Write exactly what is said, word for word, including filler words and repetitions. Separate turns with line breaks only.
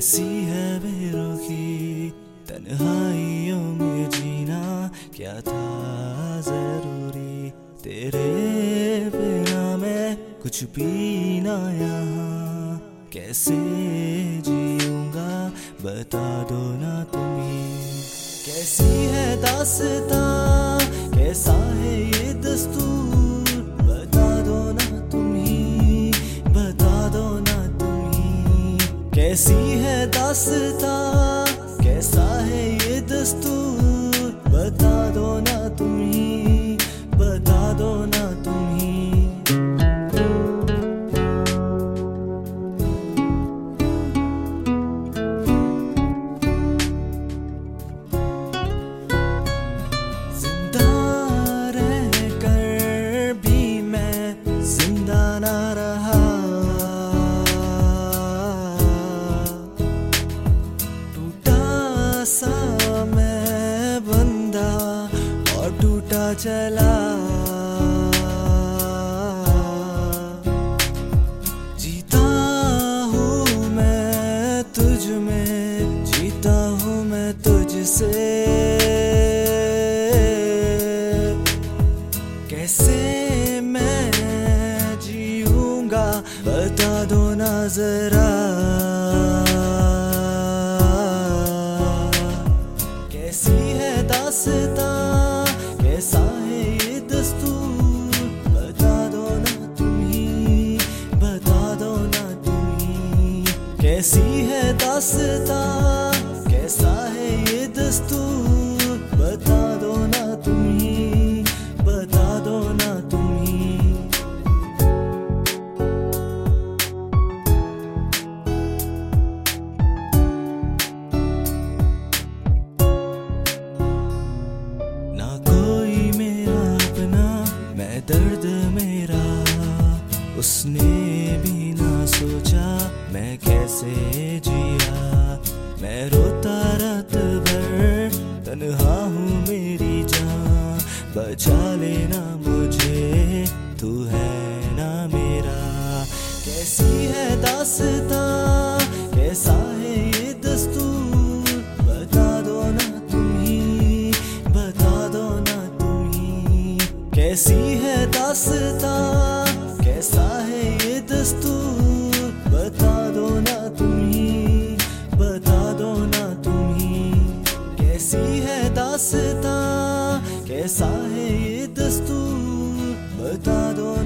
कैसी है बेरुखी तन्हाइयों में जीना, क्या था जरूरी तेरे बिना मैं कुछ भी ना यहाँ, कैसे जीऊंगा बता दो ना तुम ही। कैसी है दास्तां, कैसा है ये दस्तूर, बता दो ना तुम ही, बता दो ना तुम ही। कैसी है दास्तां, कैसा है ये दस्तूर, बता दो ना तुम ही, बता दो ना तुम ही। जिंदा रहकर भी मैं जिंदा ना रहा, टूटा सा मैं बंदा और टूटा चला। जीता हूँ मैं तुझ में, जीता हूँ मैं तुझसे, कैसे मैं जीऊंगा बता दो ना जरा। कैसी है दास्तां, कैसा है ये दस्तूर, बता दो ना तुम ही, बता दो ना तुम ही। कैसी है दास्तां, कैसा है ये दस्तूर, बता दो ना तुम ही, बता दो ना तुम ही। ना कोई मेरा अपना, मैं दर्द मेरा, उसने भी ना सोचा मैं कैसे जिया। मैं रोता रात भर, तन्हा हूँ मेरी जान, बचा लेना मुझे तू है ना मेरा। कैसी है दास्तां, कैसा है ये दस्तूर, बता दो ना तुम ही, बता दो ना तुम ही। कैसी है दास्तां, कैसा है ये दस्तूर, बता दो ना तुम ही, बता दो ना तुम ही। कैसी है दास्तां, कैसा है ये दस्तूर, बता दो